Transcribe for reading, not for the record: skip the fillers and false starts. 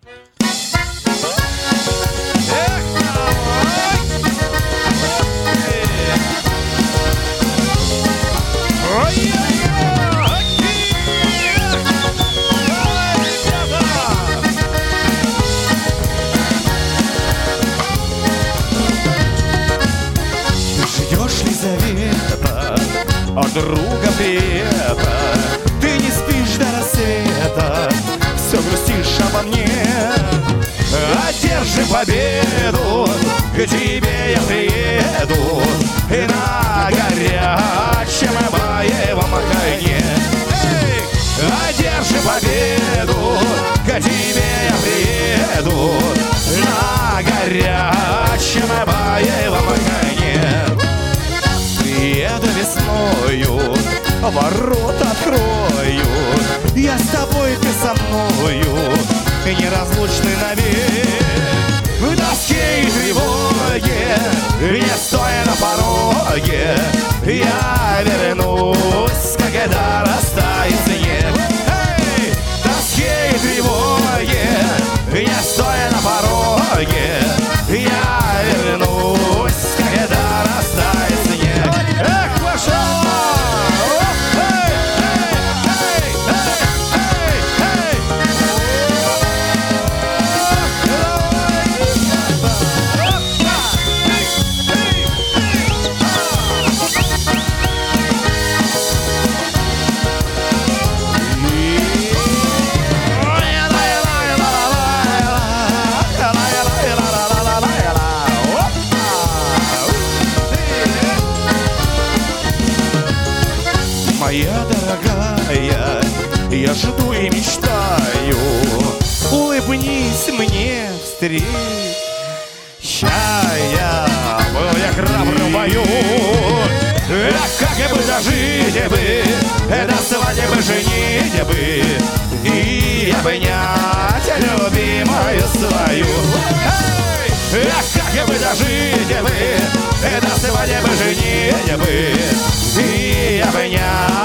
От друга привета, ты не спишь до рассвета, все грустишь обо мне. Одержим победу, к тебе я приеду, и на горячем боевом коне. Одержим победу, к тебе я приеду, на горячем боевом коне. Приеду весною, ворота открою, я с тобой, ты со мною, неразлучный навек. В тоске и тревоге, не стоя на пороге, я вернусь, когда растает снег. В тоске и тревоге, не стоя на пороге, я вернусь, когда растает снег. Эх, пошел! Моя дорогая, я жду и мечтаю, улыбнись мне встречая. Был я храбрым в бою, как бы дожить бы, до свадьбы женить бы, и обнять любимую свою. Как бы дожить бы, до свадьбы женить бы, и обнять